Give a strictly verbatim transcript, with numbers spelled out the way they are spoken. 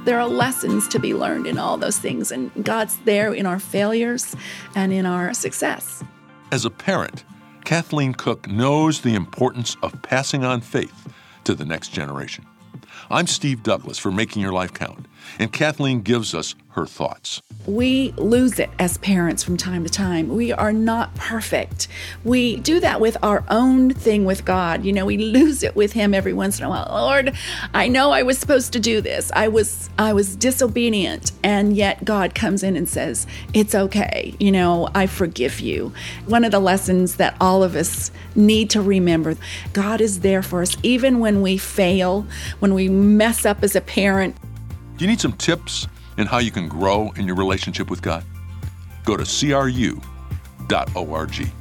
There are lessons to be learned in all those things, and God's there in our failures and in our success. As a parent, Kathleen Cook knows the importance of passing on faith to the next generation. I'm Steve Douglas for Making Your Life Count, and Kathleen gives us her thoughts. We lose it as parents from time to time. We are not perfect. We do that with our own thing with God. You know, we lose it with Him every once in a while. Lord, I know I was supposed to do this. I was I was disobedient, and yet God comes in and says, it's okay. You know, I forgive you. One of the lessons that all of us need to remember, God is there for us even when we fail, when we mess up as a parent. Do you need some tips in how you can grow in your relationship with God? Go to C R U dot org.